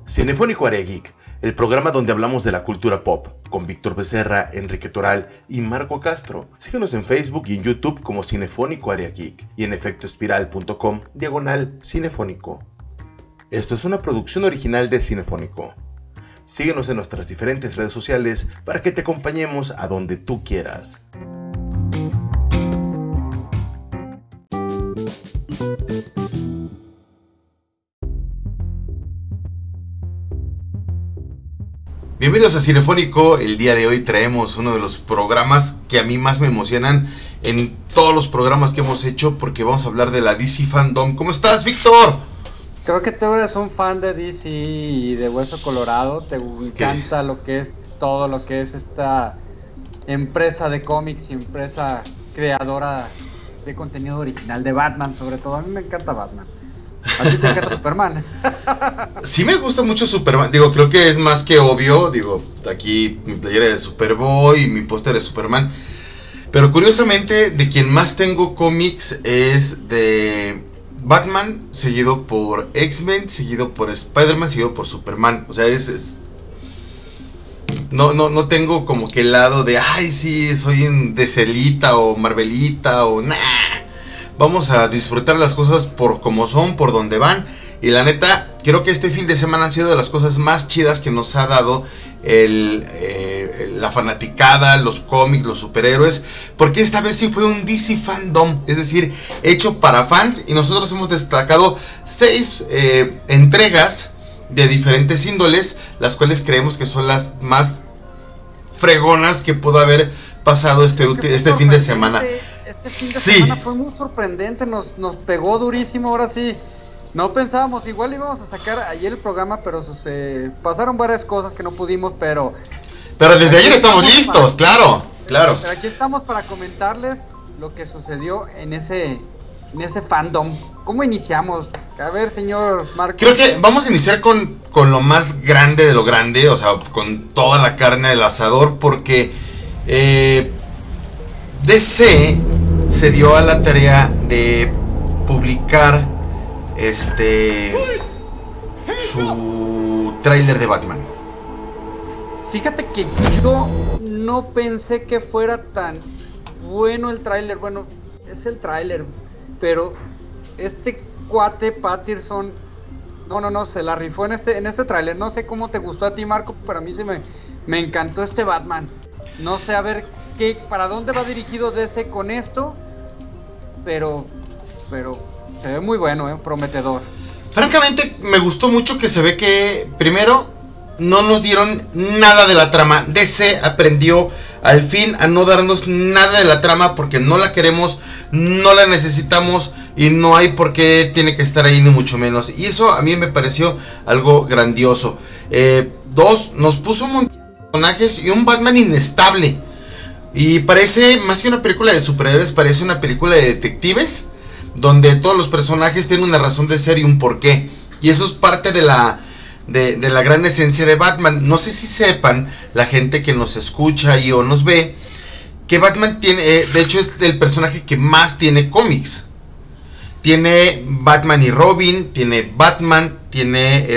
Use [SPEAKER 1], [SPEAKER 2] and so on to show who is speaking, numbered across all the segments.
[SPEAKER 1] Cinefónico Área Geek, el programa donde hablamos de la cultura pop, con Víctor Becerra, Enrique Toral y Marco Castro. Síguenos en Facebook y en YouTube como Cinefónico Área Geek y en efectoespiral.com/cinefónico. Esto es una producción original de Cinefónico. Síguenos en nuestras diferentes redes sociales para que te acompañemos a donde tú quieras. Bienvenidos a Cinefónico. El día de hoy traemos uno de los programas que a mí más me emocionan en todos los programas que hemos hecho, porque vamos a hablar de la DC Fandom. ¿Cómo estás, Víctor?
[SPEAKER 2] Creo que tú eres un fan de DC y de Hueso Colorado. Te encanta lo que es todo lo que es esta empresa de cómics y empresa creadora de contenido original de Batman, sobre todo. A mí me encanta Batman. ¿A ti te encanta Superman?
[SPEAKER 1] Sí me gusta mucho Superman. Digo, creo que es más que obvio. Digo, aquí mi playera de Superboy y mi póster de Superman. Pero curiosamente, de quien más tengo cómics es de Batman, seguido por X-Men, seguido por Spider-Man, seguido por Superman. O sea, No tengo como que el lado de, ay, sí, soy un DCelita o Marvelita o nah. Vamos a disfrutar las cosas por como son, por donde van. Y la neta, creo que este fin de semana han sido de las cosas más chidas que nos ha dado la fanaticada, los cómics, los superhéroes. Porque esta vez sí fue un DC Fandom, es decir, hecho para fans. Y nosotros hemos destacado 6 entregas de diferentes índoles, las cuales creemos que son las más fregonas que pudo haber pasado este fin de semana.
[SPEAKER 2] Este fin de semana fue muy sorprendente, nos pegó durísimo. Ahora sí, no pensábamos, igual íbamos a sacar ayer el programa, pero pasaron varias cosas que no pudimos, pero
[SPEAKER 1] desde ayer estamos listos, claro.
[SPEAKER 2] Pero aquí estamos para comentarles lo que sucedió en ese fandom. ¿Cómo iniciamos? A ver, señor Marcos.
[SPEAKER 1] Creo que vamos a iniciar con lo más grande de lo grande, o sea, con toda la carne del asador, porque DC se dio a la tarea de publicar su tráiler de Batman.
[SPEAKER 2] Fíjate que yo no pensé que fuera tan bueno el tráiler. Bueno, es el tráiler, pero este cuate Pattinson no se la rifó en este tráiler. No sé cómo te gustó a ti, Marco, pero a mí me encantó este Batman. No sé, a ver para dónde va dirigido DC con esto, pero se ve muy bueno, prometedor.
[SPEAKER 1] Francamente, me gustó mucho que se ve que, primero, no nos dieron nada de la trama. DC aprendió al fin a no darnos nada de la trama porque no la queremos, no la necesitamos y no hay por qué tiene que estar ahí, ni mucho menos. Y eso a mí me pareció algo grandioso. 2, nos puso un montón de personajes y un Batman inestable. Y parece, más que una película de superhéroes, parece una película de detectives, donde todos los personajes tienen una razón de ser y un porqué. Y eso es parte de la gran esencia de Batman. No sé si sepan, la gente que nos escucha y o nos ve, que Batman tiene, de hecho es el personaje que más tiene cómics. Tiene Batman y Robin, tiene Batman, tiene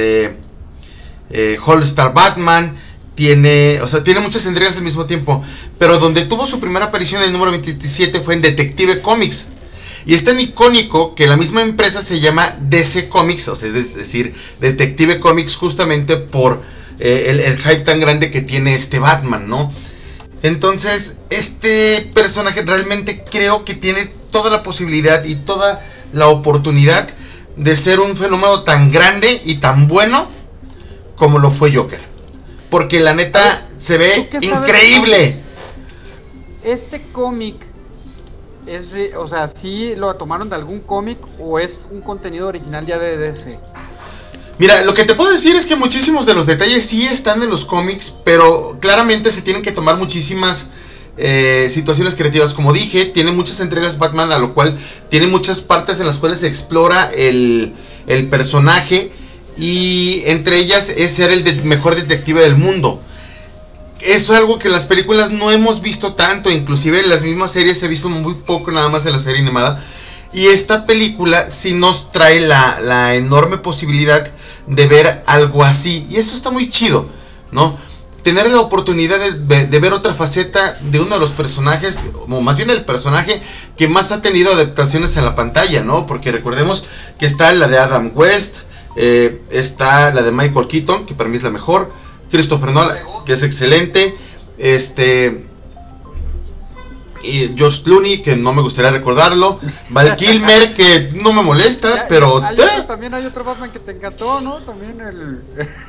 [SPEAKER 1] All Star Batman, tiene muchas entregas al mismo tiempo. Pero donde tuvo su primera aparición en el número 27 fue en Detective Comics. Y es tan icónico que la misma empresa se llama DC Comics, o sea, es decir, Detective Comics, justamente por el hype tan grande que tiene este Batman, ¿no? Entonces, este personaje realmente creo que tiene toda la posibilidad y toda la oportunidad de ser un fenómeno tan grande y tan bueno como lo fue Joker. Porque la neta se ve increíble.
[SPEAKER 2] Este cómic o sea, ¿sí lo tomaron de algún cómic o es un contenido original ya de DC?
[SPEAKER 1] Mira, lo que te puedo decir es que muchísimos de los detalles sí están en los cómics, pero claramente se tienen que tomar muchísimas situaciones creativas. Como dije, tiene muchas entregas Batman, a lo cual tiene muchas partes en las cuales se explora el personaje, y entre ellas es ser el mejor detective del mundo. Eso es algo que en las películas no hemos visto tanto, inclusive en las mismas series he visto muy poco nada más de la serie animada. Y esta película sí nos trae la enorme posibilidad de ver algo así. Y eso está muy chido, ¿no? Tener la oportunidad de ver otra faceta de uno de los personajes, o más bien el personaje que más ha tenido adaptaciones en la pantalla, ¿no? Porque recordemos que está la de Adam West, está la de Michael Keaton, que para mí es la mejor, Christopher Nolan, que es excelente, y George Clooney, que no me gustaría recordarlo, Val Kilmer, que no me molesta, pero...
[SPEAKER 2] También hay otro Batman que te encantó, ¿no? También el...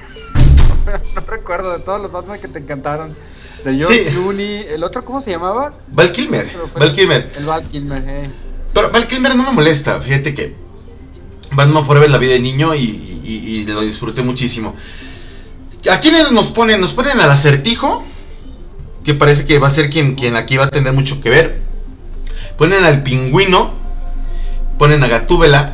[SPEAKER 2] no recuerdo de todos los Batman que te encantaron. De George Clooney, el otro, ¿cómo se llamaba?
[SPEAKER 1] Val Kilmer.
[SPEAKER 2] El Val Kilmer,
[SPEAKER 1] Pero Val Kilmer no me molesta, fíjate que Batman Forever la vi de niño y lo disfruté muchísimo. ¿A quiénes nos ponen? Nos ponen al Acertijo, que parece que va a ser quien aquí va a tener mucho que ver. Ponen al Pingüino, ponen a Gatúbela.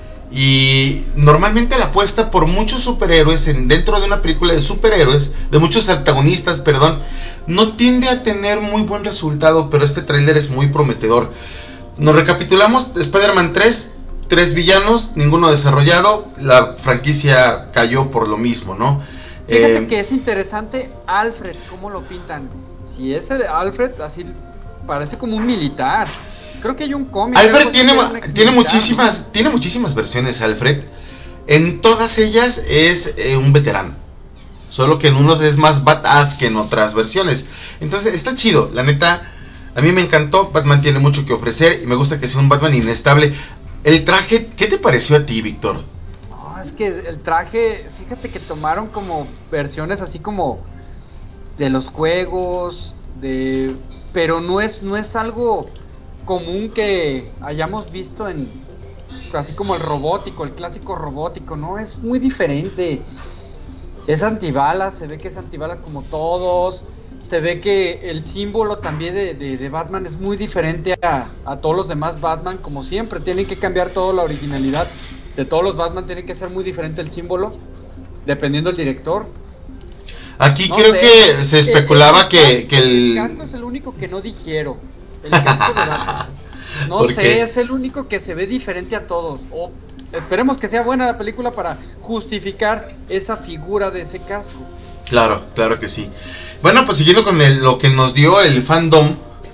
[SPEAKER 1] Y normalmente la apuesta por muchos superhéroes dentro de una película de superhéroes, de muchos antagonistas, perdón, no tiende a tener muy buen resultado, pero este tráiler es muy prometedor. Nos recapitulamos: Spider-Man 3 villanos, ninguno desarrollado, la franquicia cayó por lo mismo, ¿no?
[SPEAKER 2] Fíjate que es interesante Alfred, cómo lo pintan. Si ese de Alfred así parece como un militar. Creo que hay un cómic.
[SPEAKER 1] Alfred tiene muchísimas versiones. Alfred, en todas ellas es un veterano, solo que en unos es más badass que en otras versiones. Entonces está chido, la neta. A mí me encantó. Batman tiene mucho que ofrecer y me gusta que sea un Batman inestable. El traje, ¿qué te pareció a ti, Víctor?
[SPEAKER 2] No, es que el traje, fíjate que tomaron como versiones así como de los juegos, pero no es algo común que hayamos visto así como el robótico, el clásico robótico, ¿no? Es muy diferente. Es antibalas, se ve que es antibalas como todos. Se ve que el símbolo también de Batman es muy diferente a todos los demás Batman. Como siempre, tienen que cambiar toda la originalidad de todos los Batman. Tiene que ser muy diferente el símbolo, dependiendo del director.
[SPEAKER 1] Aquí no creo sé, que se especulaba que
[SPEAKER 2] el casco es el único que no digiero. El casco de Batman. No sé, es el único que se ve diferente a todos. Esperemos que sea buena la película para justificar esa figura de ese casco.
[SPEAKER 1] Claro, claro que sí. Bueno, pues siguiendo con lo que nos dio el fandom.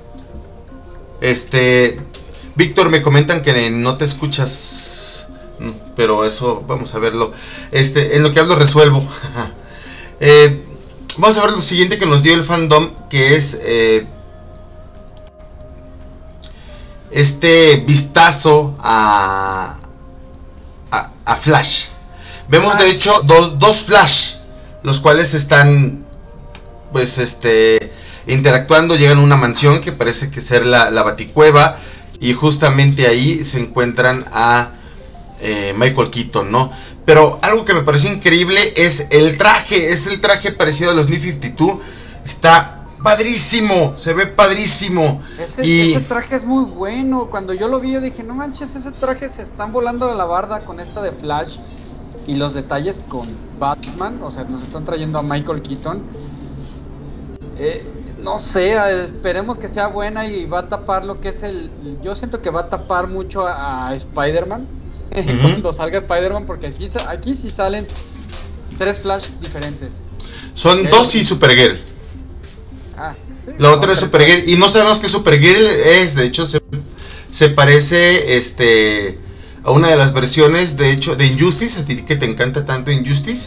[SPEAKER 1] Víctor, me comentan que no te escuchas. Pero eso, vamos a verlo. En lo que hablo resuelvo. Vamos a ver lo siguiente que nos dio el fandom, que es vistazo a Flash. Vemos de hecho dos Flash, los cuales están pues interactuando. Llegan a una mansión que parece que ser la Baticueva, y justamente ahí se encuentran a Michael Keaton, ¿no? Pero algo que me pareció increíble es el traje. Es el traje parecido a los New 52. Está padrísimo, se ve padrísimo.
[SPEAKER 2] Ese traje es muy bueno. Cuando yo lo vi, yo dije, no manches, ese traje se están volando a la barda con esta de Flash. Y los detalles con Batman, o sea, nos están trayendo a Michael Keaton. No sé, esperemos que sea buena y va a tapar lo que es yo siento que va a tapar mucho a Spider-Man. Cuando salga Spider-Man, porque aquí sí salen 3 Flash diferentes.
[SPEAKER 1] Son 2 y Supergirl. Sí, la otra es Supergirl y no sabemos qué Supergirl es. De hecho se parece a una de las versiones, de hecho, de Injustice. A ti que te encanta tanto Injustice,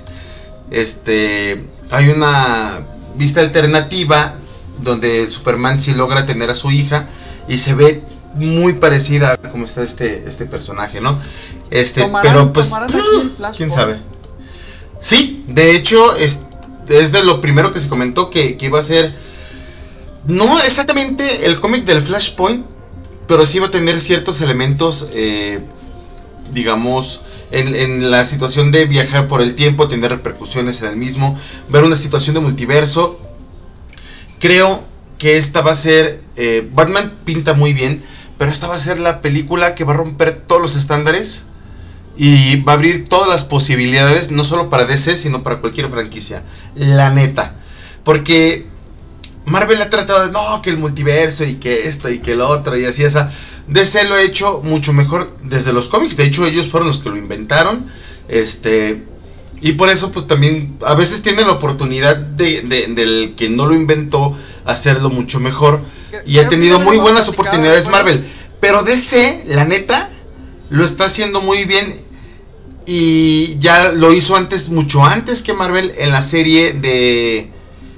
[SPEAKER 1] hay una vista alternativa donde Superman sí logra tener a su hija y se ve muy parecida a cómo está este personaje, ¿no? Pero pues quién sabe. Sí, de hecho es de lo primero que se comentó que iba a ser no exactamente el cómic del Flashpoint, pero sí va a tener ciertos elementos, digamos, en la situación de viajar por el tiempo, tener repercusiones en el mismo, ver una situación de multiverso. Creo que esta va a ser, Batman pinta muy bien, pero esta va a ser la película que va a romper todos los estándares y va a abrir todas las posibilidades, no solo para DC, sino para cualquier franquicia, la neta. Porque Marvel ha tratado de, no, que el multiverso y que esto y que lo otro y así esa. DC lo ha hecho mucho mejor desde los cómics. De hecho, ellos fueron los que lo inventaron. Y por eso pues también a veces tiene la oportunidad del que no lo inventó hacerlo mucho mejor. Y ha tenido muy buenas oportunidades Marvel. Pero DC, la neta, lo está haciendo muy bien. Y ya lo hizo antes, mucho antes que Marvel, en la serie de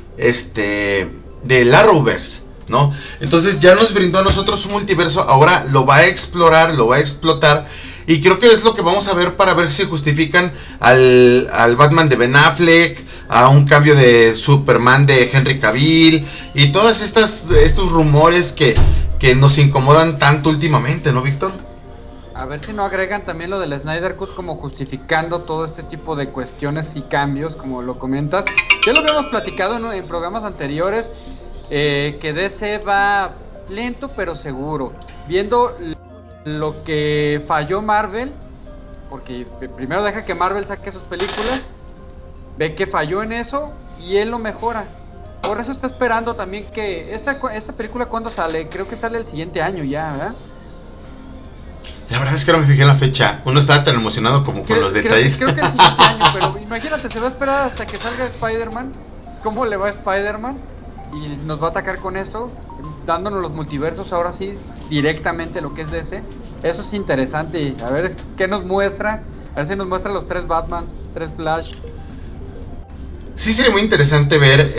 [SPEAKER 1] del Arrowverse, ¿no? Entonces ya nos brindó a nosotros un multiverso. Ahora lo va a explorar, lo va a explotar. Y creo que es lo que vamos a ver para ver si justifican al Batman de Ben Affleck, a un cambio de Superman de Henry Cavill y todas estos rumores que nos incomodan tanto últimamente, ¿no, Víctor?
[SPEAKER 2] A ver si no agregan también lo del Snyder Cut como justificando todo este tipo de cuestiones y cambios, como lo comentas. Ya lo habíamos platicado en programas anteriores, que DC va lento pero seguro, viendo lo que falló Marvel, porque primero deja que Marvel saque sus películas, ve que falló en eso y él lo mejora. Por eso está esperando también que esta película, ¿cuándo sale? Creo que sale el siguiente año ya, ¿verdad?
[SPEAKER 1] La verdad es que no me fijé en la fecha. Uno estaba tan emocionado como con los detalles.
[SPEAKER 2] Creo que el siguiente año, pero imagínate, se va a esperar hasta que salga Spider-Man. ¿Cómo le va a Spider-Man? Y nos va a atacar con esto, dándonos los multiversos ahora sí, directamente lo que es DC. Eso es interesante. A ver qué nos muestra. A ver si nos muestra los 3 Batmans, 3 Flash.
[SPEAKER 1] Sí, sería muy interesante ver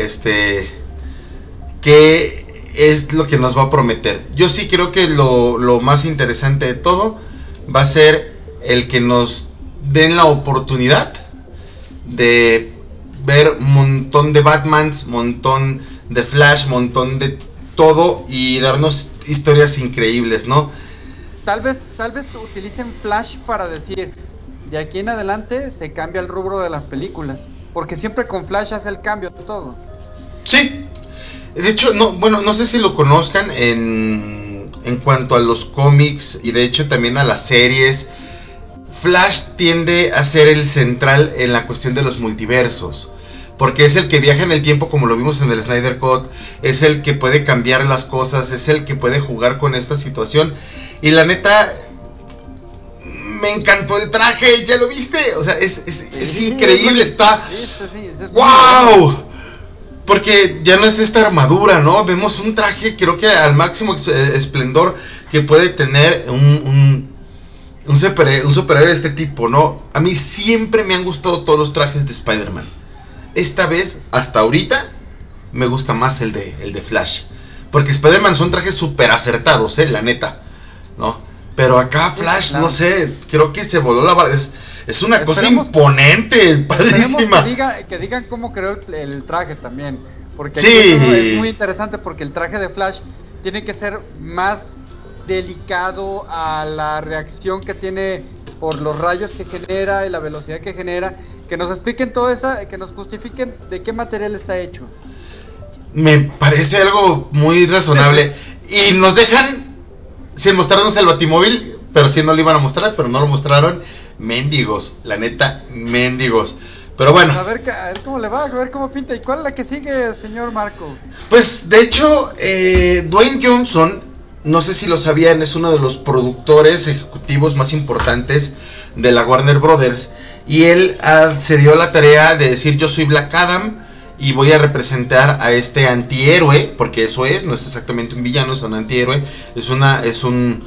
[SPEAKER 1] qué es lo que nos va a prometer. Yo sí creo que lo más interesante de todo va a ser el que nos den la oportunidad de ver un montón de Batmans, montón de Flash, montón de todo y darnos historias increíbles, ¿no?
[SPEAKER 2] Tal vez utilicen Flash para decir, de aquí en adelante se cambia el rubro de las películas, porque siempre con Flash hace el cambio de todo.
[SPEAKER 1] Sí. De hecho, no sé si lo conozcan en cuanto a los cómics y de hecho también a las series. Flash tiende a ser el central en la cuestión de los multiversos, porque es el que viaja en el tiempo como lo vimos en el Snyder Cut, es el que puede cambiar las cosas, es el que puede jugar con esta situación. Y la neta, me encantó el traje, ¿ya lo viste? O sea, es increíble, está... ¡Wow! Porque ya no es esta armadura, ¿no? Vemos un traje, creo que al máximo esplendor que puede tener un superhéroe de este tipo, ¿no? A mí siempre me han gustado todos los trajes de Spider-Man. Esta vez, hasta ahorita, me gusta más el de Flash. Porque Spider-Man son trajes súper acertados, la neta, ¿no? Pero acá Flash, no sé, creo que se voló la barra. Es una cosa imponente, padrísima.
[SPEAKER 2] Que digan cómo creó el traje también. Porque
[SPEAKER 1] sí,
[SPEAKER 2] es muy interesante porque el traje de Flash tiene que ser más delicado a la reacción que tiene por los rayos que genera y la velocidad que genera. Que nos expliquen todo eso, que nos justifiquen de qué material está hecho.
[SPEAKER 1] Me parece algo muy razonable. Y nos dejan sin mostrarnos el Batimóvil, pero sí no lo iban a mostrar, pero no lo mostraron. Mendigos, la neta, mendigos. Pero bueno.
[SPEAKER 2] A ver cómo le va, a ver cómo pinta. ¿Y cuál es la que sigue, señor Marco?
[SPEAKER 1] Pues, de hecho, Dwayne Johnson, no sé si lo sabían, es uno de los productores ejecutivos más importantes de la Warner Brothers. Y él se dio la tarea de decir, yo soy Black Adam y voy a representar a este antihéroe, porque eso es, no es exactamente un villano, es un antihéroe, es un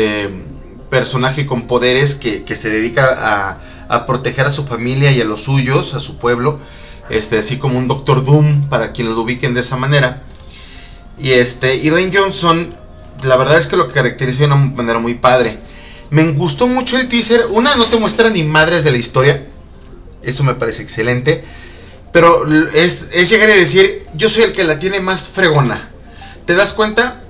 [SPEAKER 1] personaje con poderes que se dedica a proteger a su familia y a los suyos, a su pueblo, así como un Doctor Doom, para quienes lo ubiquen de esa manera. Y Dwayne Johnson, la verdad es que lo caracteriza de una manera muy padre. Me gustó mucho el teaser. No te muestra ni madres de la historia, eso me parece excelente, pero es llegar y decir, yo soy el que la tiene más fregona. ¿Te das cuenta?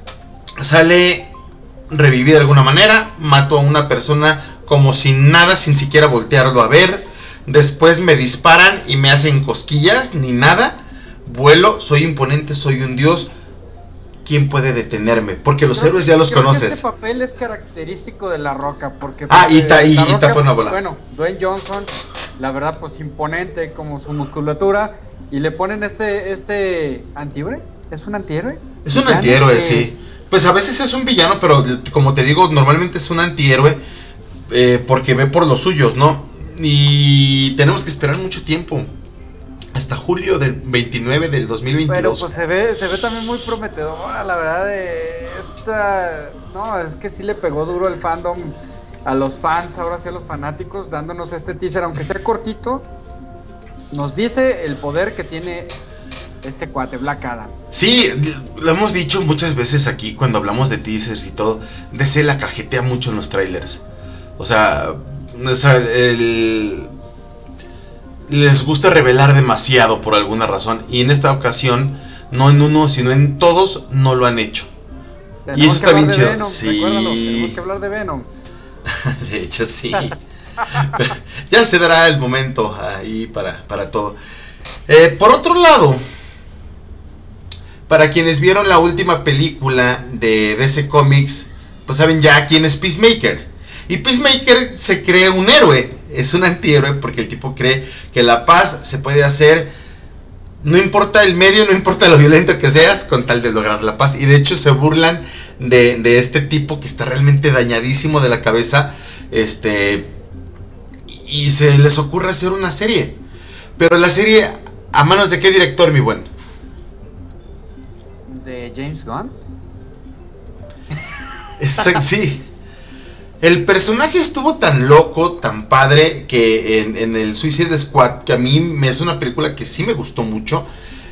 [SPEAKER 1] Sale revivida de alguna manera, mato a una persona como sin nada, sin siquiera voltearlo a ver. Después me disparan y me hacen cosquillas, ni nada. Vuelo, soy imponente, soy un dios. ¿Quién puede detenerme? Porque los héroes ya los conoces.
[SPEAKER 2] Este papel es característico de La Roca, porque
[SPEAKER 1] y fue una bola.
[SPEAKER 2] Bueno, Dwayne Johnson, la verdad, pues imponente como su musculatura, y le ponen este antihéroe. ¿Es un antihéroe?
[SPEAKER 1] Es un antihéroe, sí. Pues a veces es un villano, pero como te digo, normalmente es un antihéroe porque ve por los suyos, ¿no? Y tenemos que esperar mucho tiempo. Hasta julio del 29 del 2022.
[SPEAKER 2] Pero pues se ve también muy prometedora, la verdad, de esta... No, es que sí le pegó duro el fandom a los fans, ahora sí a los fanáticos, dándonos este teaser, aunque sea cortito. Nos dice el poder que tiene este cuate, Black Adam.
[SPEAKER 1] Sí, lo hemos dicho muchas veces aquí cuando hablamos de teasers y todo. DC la cajetea mucho en los trailers. O sea les gusta revelar demasiado por alguna razón. Y en esta ocasión, no en uno, sino en todos, no lo han hecho.
[SPEAKER 2] Tenemos
[SPEAKER 1] y eso está bien chido.
[SPEAKER 2] Venom,
[SPEAKER 1] sí.
[SPEAKER 2] Tenemos que hablar de Venom.
[SPEAKER 1] De hecho, sí. Ya se dará el momento ahí para todo. Por otro lado, para quienes vieron la última película de DC Comics, pues saben ya quién es Peacemaker. Y Peacemaker se cree un héroe. Es un antihéroe porque el tipo cree que la paz se puede hacer, no importa el medio, no importa lo violento que seas, con tal de lograr la paz. Y de hecho se burlan de este tipo que está realmente dañadísimo de la cabeza. Y se les ocurre hacer una serie. Pero la serie, ¿a manos de qué director, mi buen?
[SPEAKER 2] ¿De James Gunn?
[SPEAKER 1] Exacto, sí. El personaje estuvo tan loco, tan padre, que en el Suicide Squad, que a mí me es una película que sí me gustó mucho.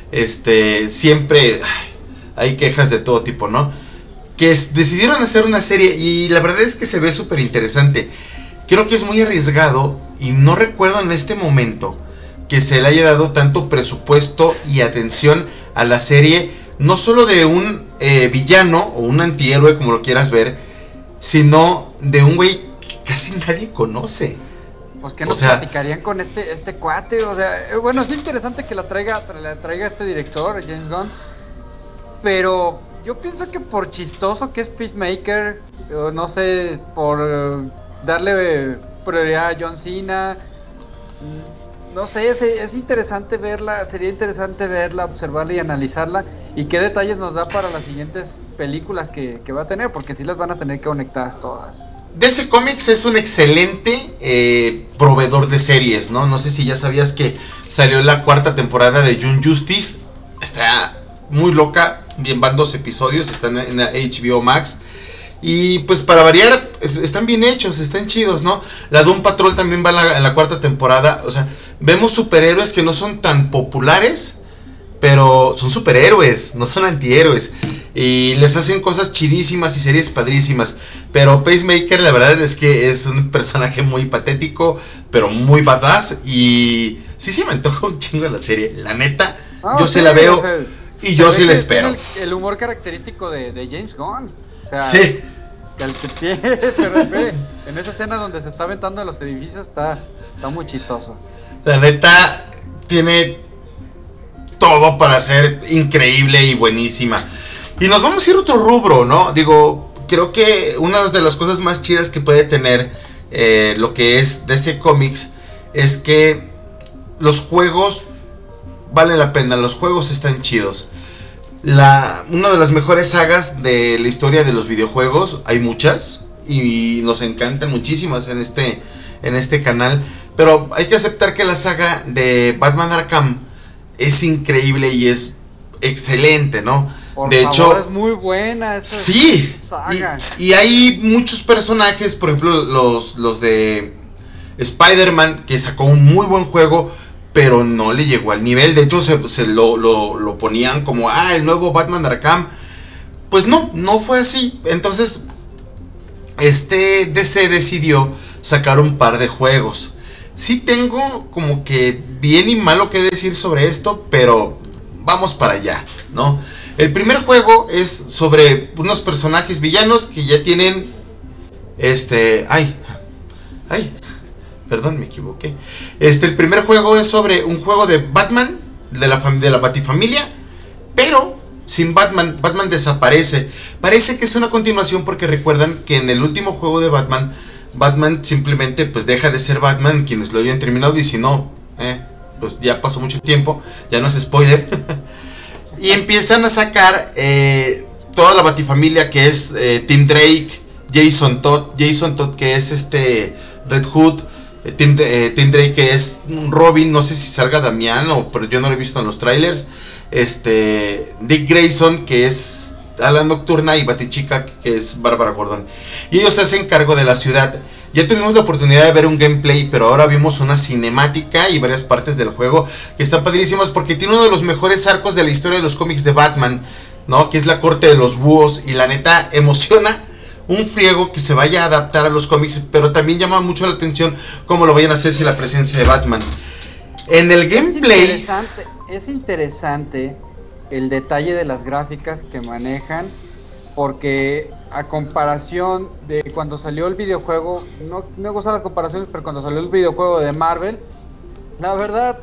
[SPEAKER 1] Siempre hay quejas de todo tipo, ¿no? Que decidieron hacer una serie y la verdad es que se ve súper interesante. Creo que es muy arriesgado y no recuerdo en este momento que se le haya dado tanto presupuesto y atención a la serie, no solo de un villano o un antihéroe, como lo quieras ver, sino de un güey que casi nadie conoce.
[SPEAKER 2] Pues que nos platicarían con este cuate. O sea, bueno, es interesante que la traiga este director, James Gunn, pero yo pienso que por chistoso que es Peacemaker, no sé, por darle prioridad a John Cena, no sé, es interesante verla, sería interesante verla, observarla y analizarla, y qué detalles nos da para las siguientes películas que va a tener, porque sí las van a tener que conectadas todas.
[SPEAKER 1] DC Comics es un excelente proveedor de series, ¿no? No sé si ya sabías que salió la 4ª temporada de Young Justice. Está muy loca, van 2 episodios, están en la HBO Max. Y pues para variar, están bien hechos, están chidos, ¿no? La Doom Patrol también va en la 4ª temporada. O sea, vemos superhéroes que no son tan populares, pero son superhéroes, no son antihéroes. Y les hacen cosas chidísimas y series padrísimas. Pero Pacemaker, la verdad es que es un personaje muy patético, pero muy badass. Y sí me antoja un chingo la serie. La neta, yo sí la veo, o sea, y yo sí la espero.
[SPEAKER 2] El humor característico de James Gunn. O sea,
[SPEAKER 1] sí.
[SPEAKER 2] El que tiene, pero en esa escena donde se está aventando de los edificios está muy chistoso.
[SPEAKER 1] La neta tiene todo para ser increíble y buenísima. Y nos vamos a ir a otro rubro, ¿no? Digo, creo que una de las cosas más chidas que puede tener lo que es DC Comics es que los juegos valen la pena, los juegos están chidos. Una de las mejores sagas de la historia de los videojuegos, hay muchas y nos encantan muchísimas en este canal, pero hay que aceptar que la saga de Batman Arkham es increíble y es excelente, ¿no?
[SPEAKER 2] De hecho, es muy buena esa saga.
[SPEAKER 1] Y hay muchos personajes, por ejemplo, los de Spider-Man, que sacó un muy buen juego, pero no le llegó al nivel. De hecho, se lo ponían como, el nuevo Batman Arkham. Pues no fue así. Entonces, DC decidió sacar un par de juegos. Sí tengo como que bien y malo que decir sobre esto, pero vamos para allá, ¿no? El primer juego es sobre unos personajes villanos que ya tienen perdón, me equivoqué. El primer juego es sobre un juego de Batman, de la Batifamilia, pero sin Batman. Batman desaparece. Parece que es una continuación porque recuerdan que en el último juego de Batman simplemente pues deja de ser Batman, quienes lo hayan terminado, y si no, pues ya pasó mucho tiempo, ya no es spoiler. Y empiezan a sacar toda la Batifamilia, que es Tim Drake, Jason Todd que es Red Hood, Tim Drake, que es Robin, no sé si salga Damián, pero yo no lo he visto en los trailers. Dick Grayson, que es Ala Nocturna, y Batichica, que es Bárbara Gordon. Y ellos se hacen cargo de la ciudad. Ya tuvimos la oportunidad de ver un gameplay, pero ahora vimos una cinemática y varias partes del juego que están padrísimas, porque tiene uno de los mejores arcos de la historia de los cómics de Batman, ¿no? Que es la corte de los búhos, y la neta emociona un friego que se vaya a adaptar a los cómics, pero también llama mucho la atención cómo lo vayan a hacer sin la presencia de Batman. En el gameplay
[SPEAKER 2] es interesante el detalle de las gráficas que manejan, porque a comparación de cuando salió el videojuego, no me gustan las comparaciones, pero cuando salió el videojuego de Marvel, la verdad,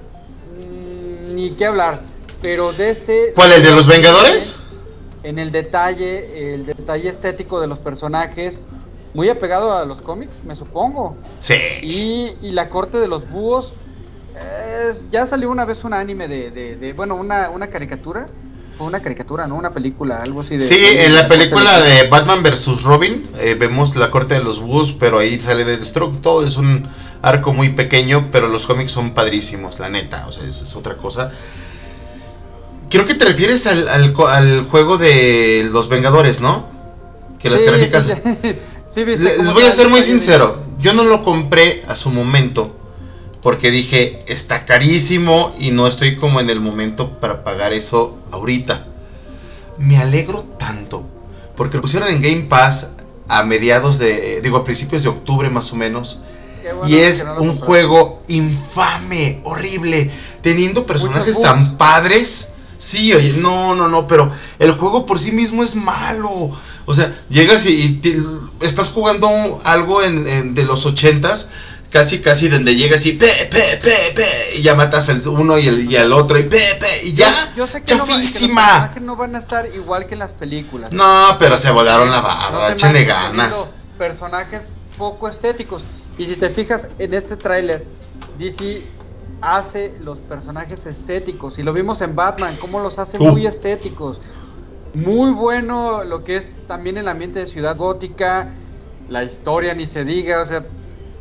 [SPEAKER 2] ni qué hablar. Pero de ese...
[SPEAKER 1] ¿Cuál, el de los Vengadores?
[SPEAKER 2] En el detalle estético de los personajes, muy apegado a los cómics, me supongo.
[SPEAKER 1] Sí.
[SPEAKER 2] Y la corte de los búhos, ya salió una vez un anime bueno, una caricatura. Fue una caricatura, ¿no? Una película, algo así de...
[SPEAKER 1] Sí, en la película de Batman vs. Robin, vemos la corte de los búhos, pero ahí sale de Deathstroke. Todo es un arco muy pequeño, pero los cómics son padrísimos, la neta. O sea, es otra cosa. Creo que te refieres al juego de los Vengadores, ¿no? Que las gráficas...
[SPEAKER 2] Sí,
[SPEAKER 1] les voy a ser muy sincero, yo no lo compré a su momento, porque dije, está carísimo y no estoy como en el momento para pagar eso ahorita. Me alegro tanto, porque lo pusieron en Game Pass a principios de octubre más o menos. Bueno, y es un juego infame, horrible, teniendo personajes tan padres. Sí, oye, no, pero el juego por sí mismo es malo. O sea, llegas y estás jugando algo de los 80s, casi donde llegas y y ya matas al uno y al otro y ya.
[SPEAKER 2] Yo sé que
[SPEAKER 1] chafísima.
[SPEAKER 2] Los personajes no van a estar igual que en las películas.
[SPEAKER 1] No, pero se volaron la barba, échenle ganas.
[SPEAKER 2] Personajes poco estéticos. Y si te fijas en este tráiler, DC hace los personajes estéticos, y lo vimos en Batman, cómo los hace muy estéticos. Muy bueno lo que es también el ambiente de Ciudad Gótica, la historia ni se diga, o sea,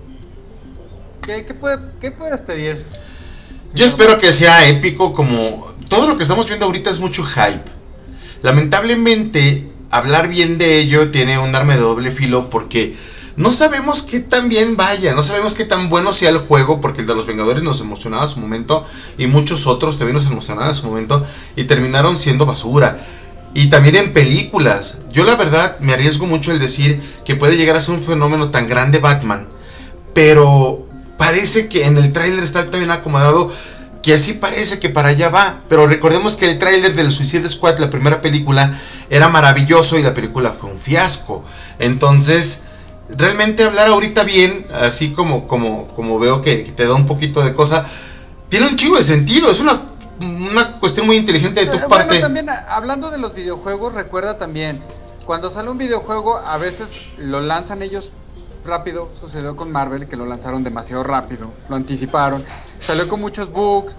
[SPEAKER 2] ¿qué puedes pedir?
[SPEAKER 1] Yo espero que sea épico, como todo lo que estamos viendo ahorita es mucho hype. Lamentablemente, hablar bien de ello tiene un arma de doble filo, porque no sabemos qué tan bien vaya, no sabemos qué tan bueno sea el juego, porque el de los Vengadores nos emocionaba a su momento, y muchos otros también nos emocionaban a su momento, y terminaron siendo basura. Y también en películas, yo la verdad me arriesgo mucho el decir que puede llegar a ser un fenómeno tan grande Batman, pero parece que en el tráiler está tan bien acomodado que así parece que para allá va. Pero recordemos que el tráiler del Suicide Squad, la primera película, era maravilloso y la película fue un fiasco. Entonces, realmente hablar ahorita bien, así como veo que te da un poquito de cosa, tiene un chingo de sentido. Es una cuestión muy inteligente de tu parte.
[SPEAKER 2] Bueno, también hablando de los videojuegos, recuerda también, cuando sale un videojuego, a veces lo lanzan ellos rápido. Sucedió con Marvel, que lo lanzaron demasiado rápido, lo anticiparon, salió con muchos bugs,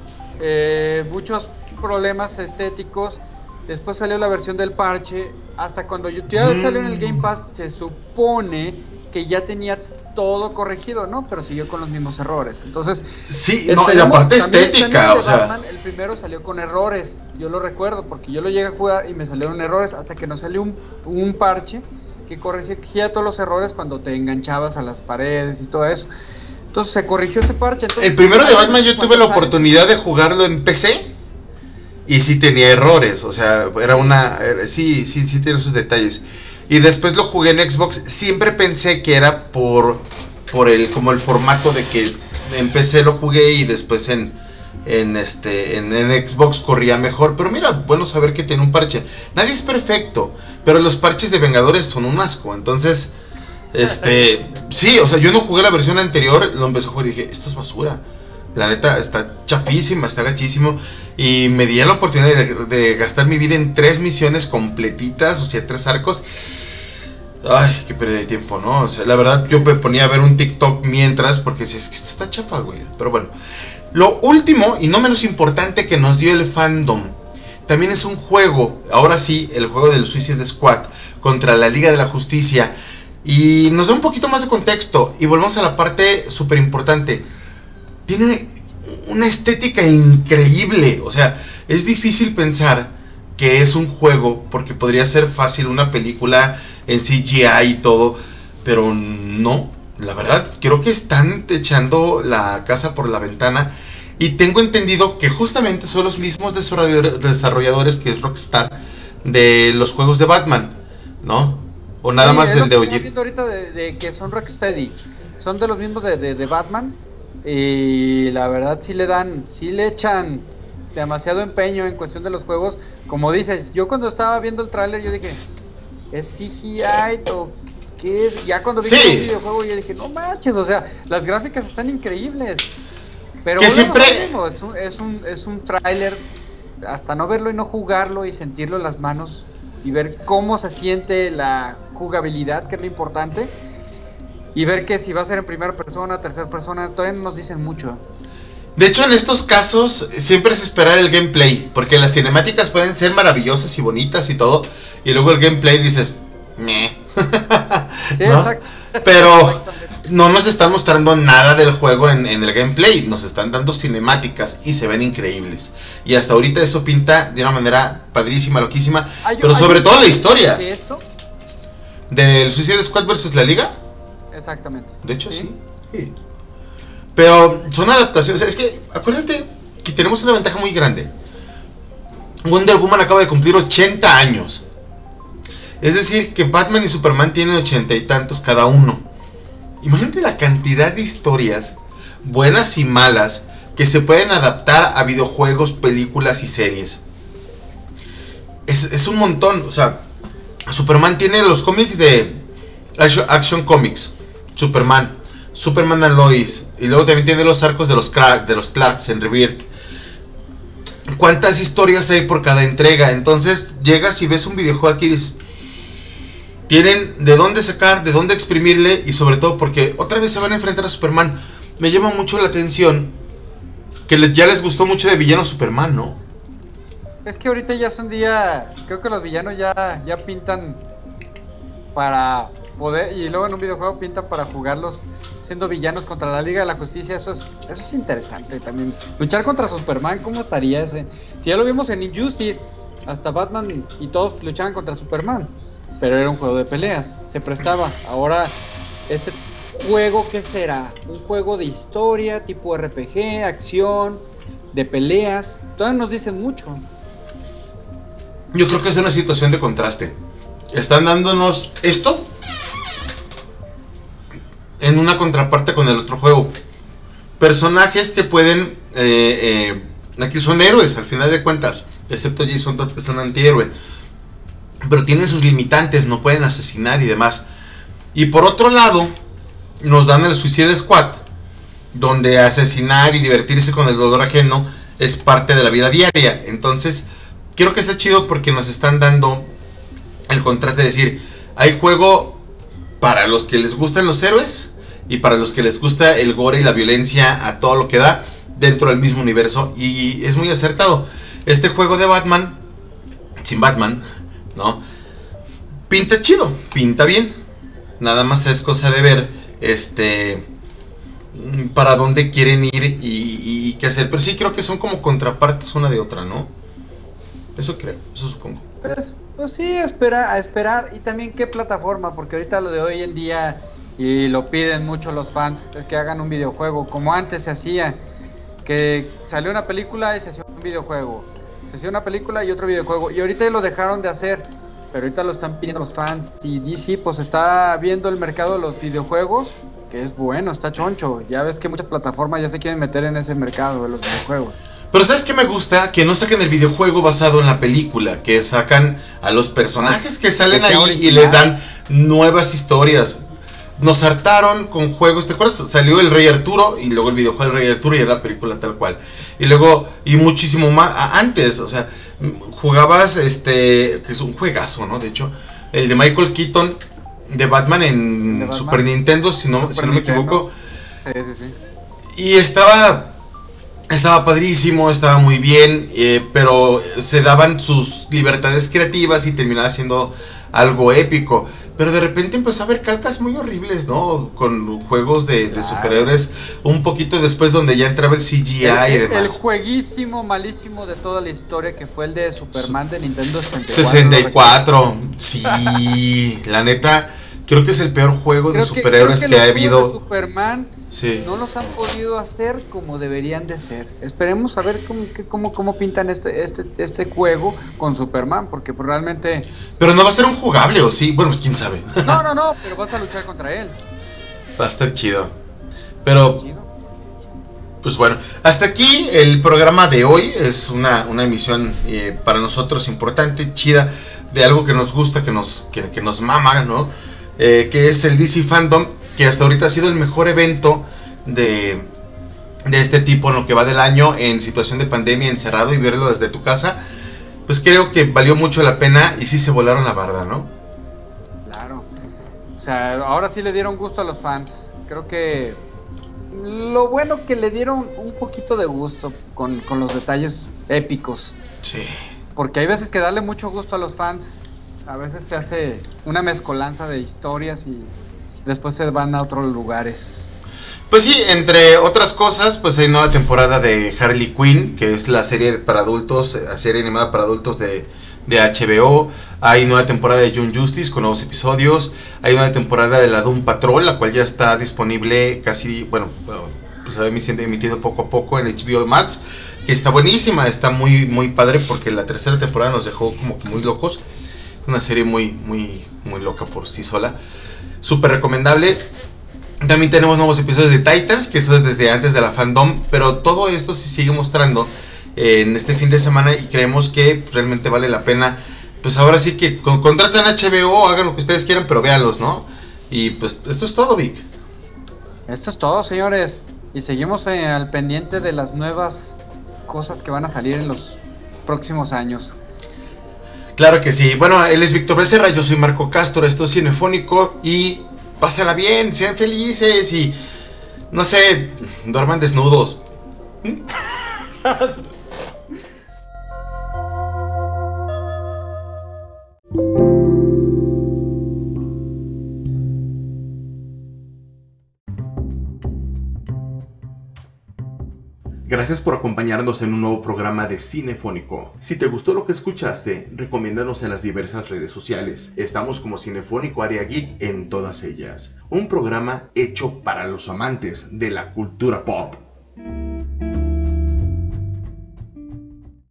[SPEAKER 2] muchos problemas estéticos. Después salió la versión del parche. Hasta cuando ya salió en el Game Pass, se supone que ya tenía todo corregido, ¿no? Pero siguió con los mismos errores. Entonces,
[SPEAKER 1] sí, no, y la parte estética, o sea,
[SPEAKER 2] Batman, el primero salió con errores. Yo lo recuerdo porque yo lo llegué a jugar y me salieron errores hasta que nos salió un parche que corregía todos los errores cuando te enganchabas a las paredes y todo eso. Entonces se corrigió ese parche. Entonces,
[SPEAKER 1] el primero de Batman yo tuve la oportunidad de jugarlo en PC y sí tenía errores, o sea, sí tiene esos detalles. Y después lo jugué en Xbox. Siempre pensé que era por como el formato de que en PC lo jugué y después en Xbox corría mejor. Pero mira, bueno saber que tiene un parche. Nadie es perfecto, pero los parches de Vengadores son un asco. Entonces, sí, o sea, yo no jugué la versión anterior, lo empecé a jugar y dije, esto es basura. La neta, está chafísima, está gachísimo. Y me di la oportunidad de gastar mi vida en 3 misiones completitas, o sea, 3 arcos. Ay, qué pérdida de tiempo, ¿no? O sea, la verdad, yo me ponía a ver un TikTok mientras, porque decía, es que esto está chafa, güey. Pero bueno, lo último y no menos importante que nos dio el fandom, también es un juego, ahora sí, el juego del Suicide Squad contra la Liga de la Justicia. Y nos da un poquito más de contexto. Y volvemos a la parte súper importante. Tiene una estética increíble. O sea, es difícil pensar que es un juego, porque podría ser fácil una película en CGI y todo. Pero no, la verdad, creo que están echando la casa por la ventana. Y tengo entendido que justamente son los mismos desarrolladores que es Rockstar de los juegos de Batman, ¿no? O nada más del de
[SPEAKER 2] OG. Estoy viendo ahorita de que son Rocksteady. Son de los mismos de Batman. Y la verdad sí le echan demasiado empeño en cuestión de los juegos. Como dices, yo cuando estaba viendo el tráiler yo dije, ¿es CGI o qué es? Ya cuando vi el videojuego yo dije, no manches, o sea, las gráficas están increíbles. Pero
[SPEAKER 1] que siempre
[SPEAKER 2] es un tráiler, hasta no verlo y no jugarlo y sentirlo en las manos y ver cómo se siente la jugabilidad, que es lo importante, y ver que si va a ser en primera persona, tercera persona, todavía no nos dicen mucho.
[SPEAKER 1] De hecho, en estos casos siempre es esperar el gameplay, porque las cinemáticas pueden ser maravillosas y bonitas y todo, y luego el gameplay dices, meh.
[SPEAKER 2] Sí,
[SPEAKER 1] ¿no?
[SPEAKER 2] exacto.
[SPEAKER 1] Pero no nos están mostrando nada del juego en el gameplay, nos están dando cinemáticas y se ven increíbles. Y hasta ahorita eso pinta de una manera padrísima, loquísima, pero sobre todo la historia.
[SPEAKER 2] ¿De esto?
[SPEAKER 1] ¿Del Suicide Squad vs. la Liga?
[SPEAKER 2] Exactamente.
[SPEAKER 1] De hecho, sí. Pero son adaptaciones. Es que, acuérdate que tenemos una ventaja muy grande. Wonder Woman acaba de cumplir 80 años. Es decir, que Batman y Superman tienen 80 y tantos cada uno. Imagínate la cantidad de historias, buenas y malas, que se pueden adaptar a videojuegos, películas y series. Es un montón. O sea, Superman tiene los cómics de Action Comics. Superman and Lois. Y luego también tiene los arcos de los Clarks en Rebirth. ¿Cuántas historias hay por cada entrega? Entonces llegas y ves un videojuego aquí y dices, tienen de dónde sacar, de dónde exprimirle. Y sobre todo porque otra vez se van a enfrentar a Superman. Me llama mucho la atención que ya les gustó mucho de villano Superman, ¿no?
[SPEAKER 2] Es que ahorita ya es un día, creo que los villanos ya pintan para poder, y luego en un videojuego pintan para jugarlos siendo villanos contra la Liga de la Justicia. Eso es interesante también. Luchar contra Superman, ¿cómo estaría ese? Si ya lo vimos en Injustice, hasta Batman y todos luchaban contra Superman, pero era un juego de peleas, se prestaba. Ahora, este juego, ¿qué será? Un juego de historia, tipo RPG, acción, de peleas. Todavía nos dicen mucho.
[SPEAKER 1] Yo creo que es una situación de contraste. Están dándonos esto en una contraparte con el otro juego. Personajes que pueden aquí son héroes al final de cuentas, excepto Jason Todd, que es un antihéroe, pero tienen sus limitantes, no pueden asesinar y demás. Y por otro lado nos dan el Suicide Squad, donde asesinar y divertirse con el dolor ajeno es parte de la vida diaria. Entonces creo que está chido porque nos están dando el contraste de decir, hay juego para los que les gustan los héroes y para los que les gusta el gore y la violencia a todo lo que da dentro del mismo universo. Y es muy acertado. Este juego de Batman, sin Batman, ¿no? Pinta chido, pinta bien. Nada más es cosa de ver para dónde quieren ir y qué hacer. Pero sí creo que son como contrapartes una de otra, ¿no? Eso creo, eso supongo.
[SPEAKER 2] Pues sí, a esperar. Y también qué plataforma, porque ahorita lo de hoy en día, y lo piden mucho los fans, es que hagan un videojuego, como antes se hacía, que salió una película y se hacía un videojuego, se hacía una película y otro videojuego, y ahorita lo dejaron de hacer, pero ahorita lo están pidiendo los fans, y DC pues está viendo el mercado de los videojuegos, que es bueno, está choncho. Ya ves que muchas plataformas ya se quieren meter en ese mercado de los videojuegos.
[SPEAKER 1] Pero ¿sabes qué me gusta? Que no saquen el videojuego basado en la película, que sacan a los personajes que salen ahí original y les dan nuevas historias. Nos hartaron con juegos, ¿te acuerdas? Salió el Rey Arturo y luego el videojuego del Rey Arturo y era la película tal cual. Y luego, y muchísimo más antes, o sea, jugabas que es un juegazo, ¿no? De hecho, el de Michael Keaton de Batman en Batman. Super Nintendo, si no me equivoco. Sí. Y estaba padrísimo, estaba muy bien, pero se daban sus libertades creativas y terminaba siendo algo épico. Pero de repente empezó a haber calcas muy horribles, ¿no? Con juegos de superhéroes un poquito después donde ya entraba el CGI y demás.
[SPEAKER 2] El jueguísimo malísimo de toda la historia que fue el de Superman de Nintendo
[SPEAKER 1] 64. Sí, la neta, creo que es el peor juego de superhéroes que ha habido.
[SPEAKER 2] Superman
[SPEAKER 1] sí.
[SPEAKER 2] No los han podido hacer como deberían de ser. Esperemos a ver cómo pintan este juego con Superman, porque realmente...
[SPEAKER 1] Pero no va a ser un jugable, ¿o sí? Bueno, pues quién sabe.
[SPEAKER 2] No, pero vas a luchar contra él.
[SPEAKER 1] Va a estar chido. Pero... pues bueno, hasta aquí el programa de hoy. Es una emisión para nosotros importante, chida, de algo que nos gusta, que nos mama, ¿no? Que es el DC Fandom, que hasta ahorita ha sido el mejor evento de este tipo en lo que va del año, en situación de pandemia, encerrado, y verlo desde tu casa. Pues creo que valió mucho la pena y sí se volaron la barda, ¿no?
[SPEAKER 2] Claro. O sea, ahora sí le dieron gusto a los fans. Creo que lo bueno que le dieron un poquito de gusto con los detalles épicos.
[SPEAKER 1] Sí.
[SPEAKER 2] Porque hay veces que darle mucho gusto a los fans, a veces se hace una mezcolanza de historias y después se van a otros lugares.
[SPEAKER 1] Pues sí, entre otras cosas, pues hay nueva temporada de Harley Quinn, que es la serie para adultos, la serie animada para adultos de HBO. Hay nueva temporada de Young Justice con nuevos episodios. Hay nueva temporada de la Doom Patrol, la cual ya está disponible casi, bueno, pues se va siendo emitido poco a poco en HBO Max, que está buenísima, está muy, muy padre, porque la tercera temporada nos dejó como que muy locos. Una serie muy, muy, muy loca por sí sola. Súper recomendable. También tenemos nuevos episodios de Titans, que eso es desde antes de la Fandom, pero todo esto se sigue mostrando en este fin de semana y creemos que realmente vale la pena. Pues ahora sí que contraten HBO, hagan lo que ustedes quieran, pero véanlos, ¿no? Y pues esto es todo, Vic.
[SPEAKER 2] Esto es todo, señores. Y seguimos al pendiente de las nuevas cosas que van a salir en los próximos años.
[SPEAKER 1] Claro que sí. Bueno, él es Víctor Becerra, yo soy Marco Castro, esto es Cinefónico y pásenla bien, sean felices y, no sé, duerman desnudos. Gracias por acompañarnos en un nuevo programa de Cinefónico. Si te gustó lo que escuchaste, recomiéndanos en las diversas redes sociales. Estamos como Cinefónico Área Geek en todas ellas. Un programa hecho para los amantes de la cultura pop.